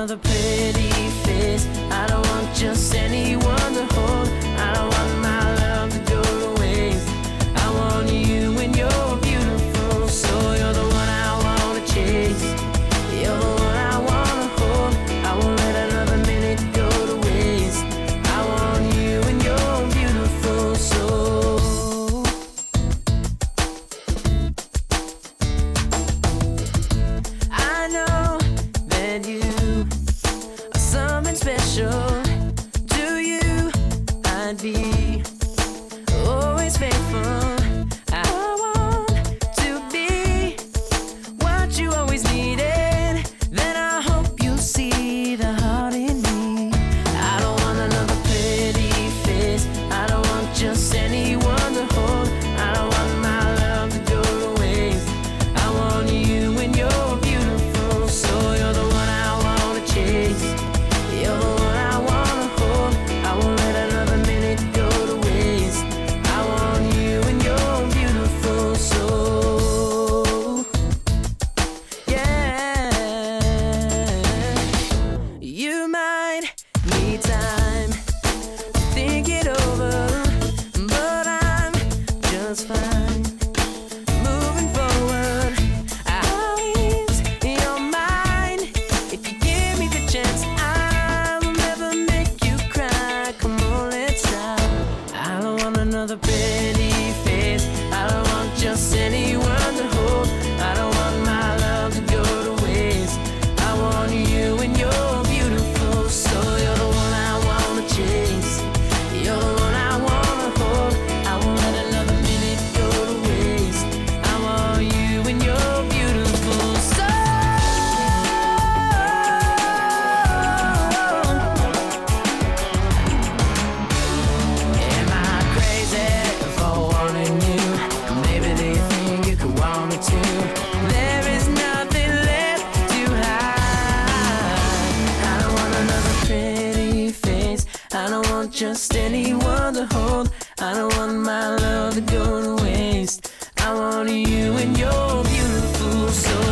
another pretty face. I don't want just anyone to hold. I don't want my love to go to waste. I want you and you're beautiful, so you're the one I wanna chase. You're the one I wanna hold. I won't let another minute go to waste. I want you and you're beautiful, so I know that you are something special. To you I'd be always faithful. I want to be what you always needed. Then I hope you'll see the heart in me. I don't want another pretty face. I don't want just anyone to hold. I don't want my love to go to waste. I want you and you're beautiful, so you're the one I wanna chase. You're the one I wanna hold. I won't let another minute go to waste. I want you and you're beautiful, so yeah. You might need time to think it over, but I'm just fine moving forward. I'll ease your mind if you give me the chance. I will never make you cry. Come on, let's try. I don't want another pretty face. I don't want just anyone to hold. I don't want my love to go to waste. I want you and you're beautiful, so you're the one I wanna chase. You're the one I wanna hold. I won't let another minute go to waste. I want you and you're beautiful, so am I crazy for wanting you? Maybe they think you could want me too. There is nothing left to hide. I don't want another pretty face. I don't want just anyone to hold. I don't want my love to go to waste. I want you and you're beautiful, so